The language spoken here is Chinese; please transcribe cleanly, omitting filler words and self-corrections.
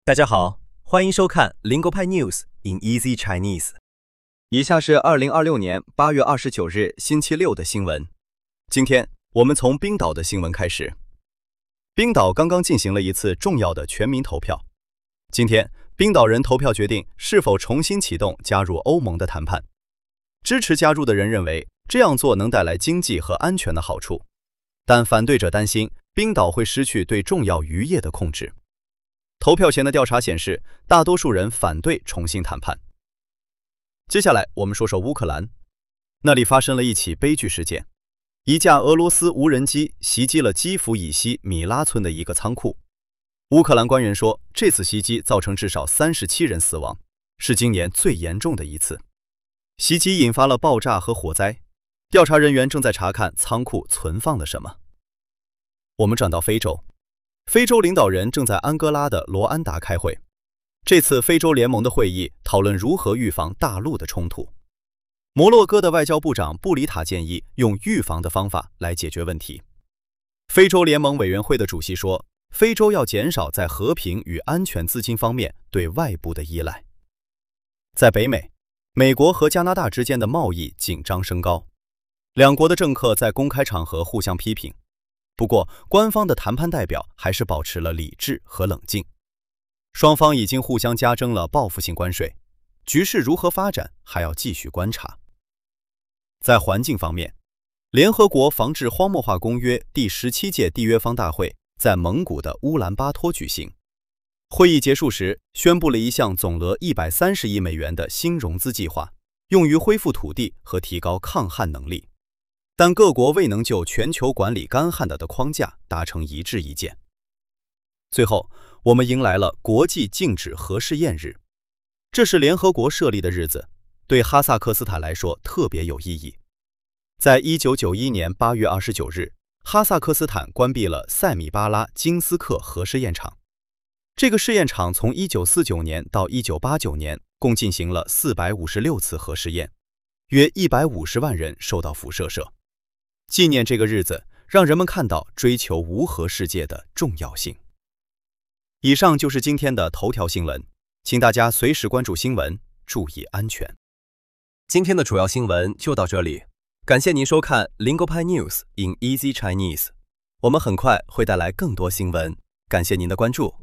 大家好，欢迎收看 Lingo Pi News in Easy Chinese。 以下是2026年8月29日星期六的新闻。今天我们从冰岛的新闻开始。冰岛刚刚进行了一次重要的全民投票。今天，冰岛人投票决定是否重新启动加入欧盟的谈判。支持加入的人认为这样做能带来经济和安全的好处，但反对者担心冰岛会失去对重要渔业的控制。投票前的调查显示，大多数人反对重新谈判。接下来我们说说乌克兰，那里发生了一起悲剧事件，一架俄罗斯无人机袭击了基辅以西米拉村的一个仓库。乌克兰官员说，这次袭击造成至少37人死亡，是今年最严重的一次。袭击引发了爆炸和火灾，调查人员正在查看仓库存放了什么。我们转到非洲。非洲领导人正在安哥拉的罗安达开会。这次非洲联盟的会议讨论如何预防大陆的冲突。摩洛哥的外交部长布里塔建议用预防的方法来解决问题。非洲联盟委员会的主席说，非洲要减少在和平与安全资金方面对外部的依赖。在北美，美国和加拿大之间的贸易紧张升高，两国的政客在公开场合互相批评。不过，官方的谈判代表还是保持了理智和冷静。双方已经互相加征了报复性关税，局势如何发展还要继续观察。在环境方面，联合国防治荒漠化公约第17届缔约方大会在蒙古的乌兰巴托举行。会议结束时，宣布了一项总额130亿美元的新融资计划，用于恢复土地和提高抗旱能力。但各国未能就全球管理干旱的框架达成一致意见。最后，我们迎来了国际禁止核试验日，这是联合国设立的日子，对哈萨克斯坦来说特别有意义。在1991年8月29日，哈萨克斯坦关闭了塞米巴拉金斯克核试验场。这个试验场从1949年到1989年共进行了456次核试验，约150万人受到辐射。纪念这个日子，让人们看到追求无核世界的重要性。以上就是今天的头条新闻，请大家随时关注新闻，注意安全。 今天的主要新闻就到这里，感谢您收看 Lingo Pi News in Easy Chinese。我们很快会带来更多新闻，感谢您的关注。